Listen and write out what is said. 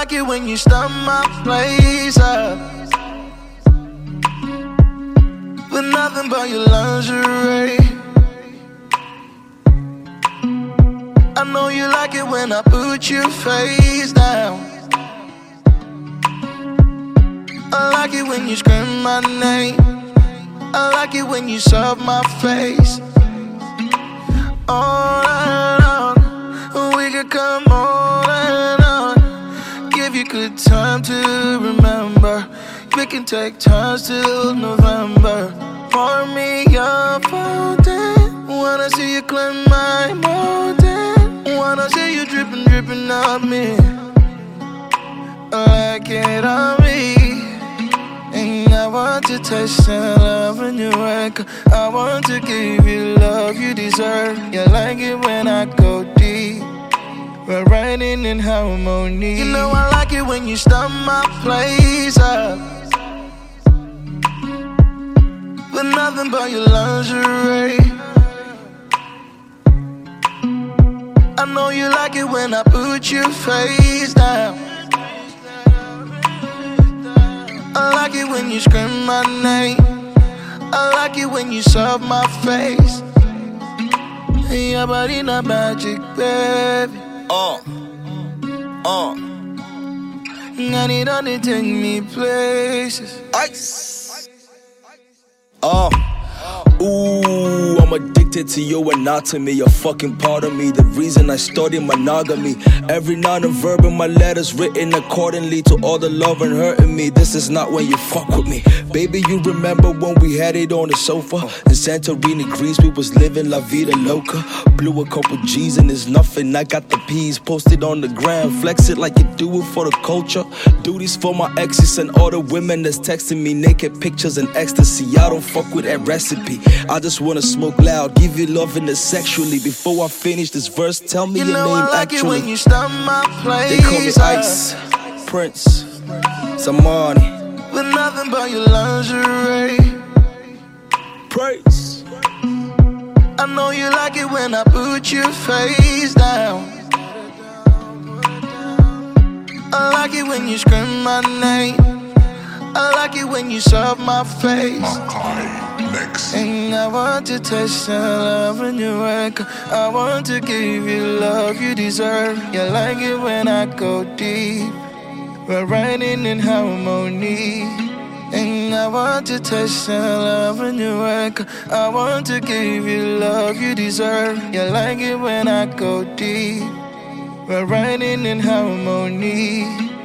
like it when you start my place up with nothing but your lingerie. I know you like it when I put your face down. I like it when you scream my name. I like it when you serve my face. On and on, we could come on and on. Give you good time to remember. We can take turns till November. Pour me up all day. Wanna see you climb my mountain. Wanna see you dripping, dripping on me. Like it on me. And I want to taste the love when you wake up. I want to give you love you deserve. You like it when I go deep. We're riding in harmony. You know I like it when you start my place up with nothing but your lingerie. I know you like it when I put your face down. I like it when you scream my name. I like it when you serve my face. Your body not magic, baby. I need on to take me places. Ice. Ooh, I'm addicted to your anatomy. You're fucking part of me. The reason I started monogamy. Every non-verb in my letters written accordingly to all the love and hurting me. This is not when you fuck with me. Baby, you remember when we had it on the sofa in Santorini, Greece? We was living La Vida Loca. Blew a couple G's and it's nothing. I got the P's posted on the gram. Flex it like you do it for the culture. Do these for my exes and all the women that's texting me naked pictures and ecstasy. I don't fuck with that recipe. I just wanna smoke loud, give you loving it sexually. Before I finish this verse, tell me your name I like actually. it when you start my place. They call me Ice, Prince, Samani. With nothing but your lingerie. Praise. I know you like it when I put your face down. I like it when you scream my name. I like it when you serve my face. And I want to taste the love when you wake up. I want to give you love you deserve. You like it when I go deep. We're riding in harmony. And I want to taste the love when you wake up. I want to give you love you deserve. You like it when I go deep. We're riding in harmony.